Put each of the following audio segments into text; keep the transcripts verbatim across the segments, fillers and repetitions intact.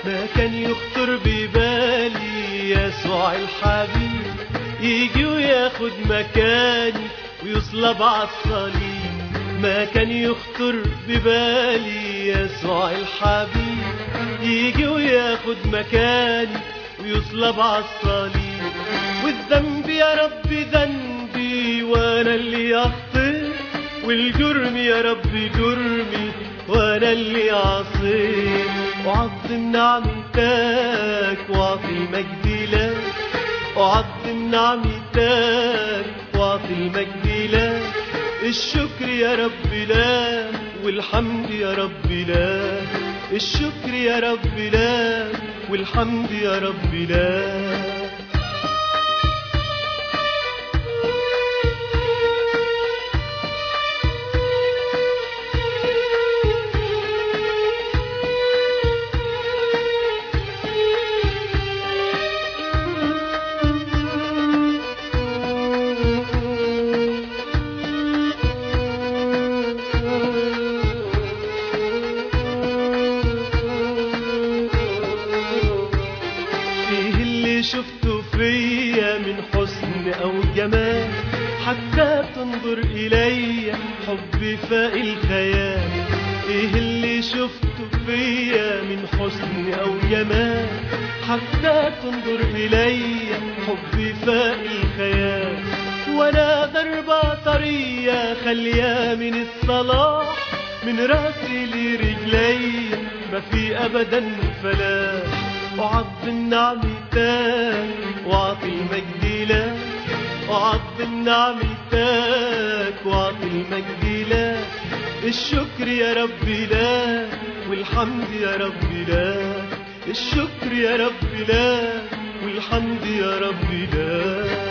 ما كان يخطر ببالي يسوع الحبيب يجي وياخد مكاني ويصلب عالصليب. ما كان يخطر ببالي يسوع الحبيب يجي وياخد مكاني ويصلب عالصليب. والذنب يا رب ذنبي وانا اللي اخطئ، والجرم يا رب جرمي وانا اللي عصيت. وعظم نعمتك واعطي المجد لك، وعظم نعمتك واعطي المجد لك. الشكر يا رب لك والحمد يا رب لك، الشكر يا رب لك والحمد يا رب لك. شفته فيا من حسن أو جمال حتى تنظر إلي حبي فاق الخيال. إيه اللي شفته فيا من حسن أو جمال حتى تنظر إلي حبي فاق الخيال. وأنا ضربة طرية خليها من الصلاح من راسي لرجلي ما في أبدا فلاح. وعظم نعمتك واعطي المجد لك، وعظم نعمتك واعطي المجد لك. الشكر يا رب لك والحمد يا رب لك، الشكر يا رب لك والحمد يا رب لك.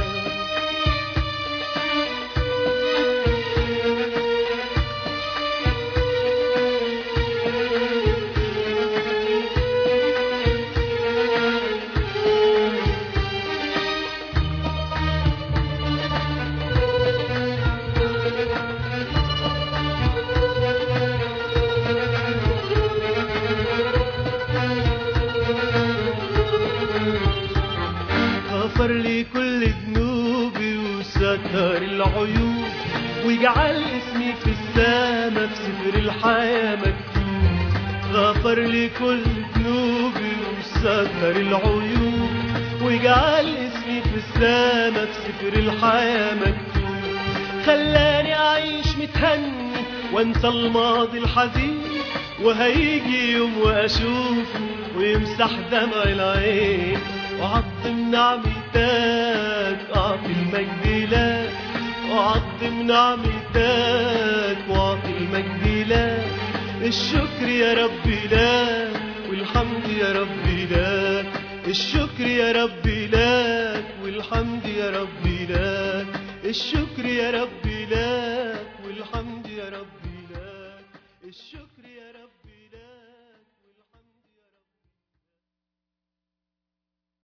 غفر لي كل ذنوبي وستر العيوب، وجعل اسمي في السما في سفر الحياة مكتوب. غفر لي كل ذنوبي وستر العيوب، وجعل اسمي في السما في سفر الحياة مكتوب. خلاني أعيش متهني وانسى الماضي الحزين، وهيجي يوم وأشوفه ويمسح دمع العين. وعظم نعمتك أعطي المجد لك، وعظم نعمتك واعطي المجد لك. الشكر يا رب لك والحمد يا رب لك، الشكر يا رب لك والحمد يا رب لك، الشكر يا رب لك والحمد يا رب لك، الشكر يا رب.